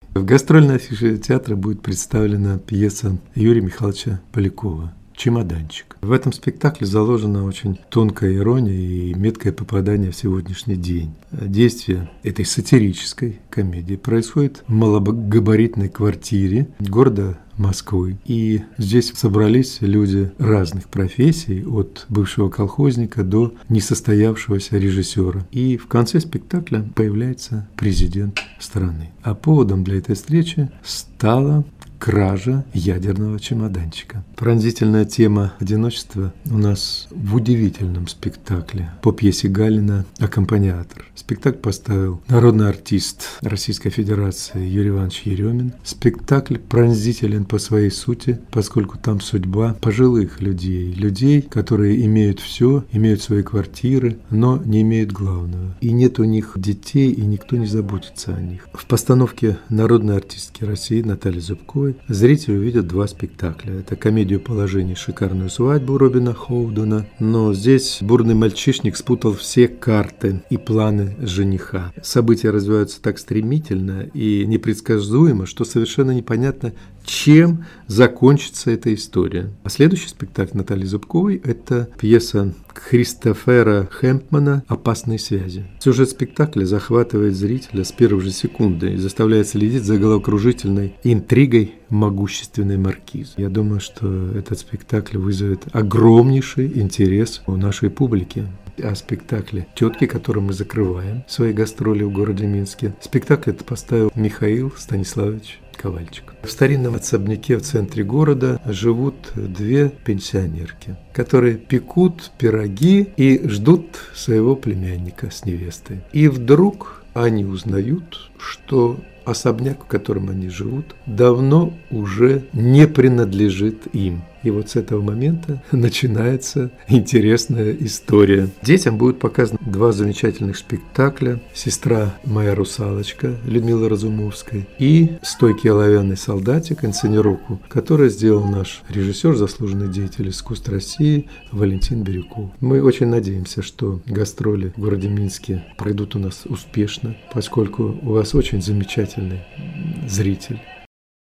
В гастрольной афише театра будет представлена пьеса Юрия Михайловича Полякова «Чемоданчик». В этом спектакле заложена очень тонкая ирония и меткое попадание в сегодняшний день. Действие этой сатирической комедии происходит в малогабаритной квартире города Москвы. И здесь собрались люди разных профессий, от бывшего колхозника до несостоявшегося режиссера. И в конце спектакля появляется президент страны. А поводом для этой встречи стала кража ядерного чемоданчика. Пронзительная тема одиночества у нас в удивительном спектакле по пьесе Галина «Аккомпаниатор». Спектакль поставил народный артист Российской Федерации Юрий Иванович Еремин. Спектакль пронзителен по своей сути, поскольку там судьба пожилых людей, людей, которые имеют все, имеют свои квартиры, но не имеют главного. И нет у них детей, и никто не заботится о них. В постановке народной артистки России Натальи Зубковой зрители увидят два спектакля. Это комедию положений «Шикарную свадьбу» Робина Хоудена, но здесь бурный мальчишник спутал все карты и планы жениха. События развиваются так стремительно и непредсказуемо, что совершенно непонятно, чем закончится эта история. А следующий спектакль Натальи Зубковой – это пьеса Кристофера Хэмпмана «Опасные связи». Сюжет спектакля захватывает зрителя с первой же секунды и заставляет следить за головокружительной интригой могущественной маркизы. Я думаю, что этот спектакль вызовет огромнейший интерес у нашей публики. О спектакле «Тетки», которым мы закрываем свои гастроли в городе Минске. Спектакль это поставил Михаил Станиславович Ковальчик. В старинном особняке в центре города живут две пенсионерки, которые пекут пироги и ждут своего племянника с невестой. И вдруг они узнают, что особняк, в котором они живут, давно уже не принадлежит им. И вот с этого момента начинается интересная история. Детям будут показаны два замечательных спектакля «Сестра моя русалочка» Людмилы Разумовской и «Стойкий оловянный солдатик», инсценировку, которую сделал наш режиссер, заслуженный деятель искусств России Валентин Бирюков. Мы очень надеемся, что гастроли в городе Минске пройдут у нас успешно, поскольку у вас очень замечательный зритель.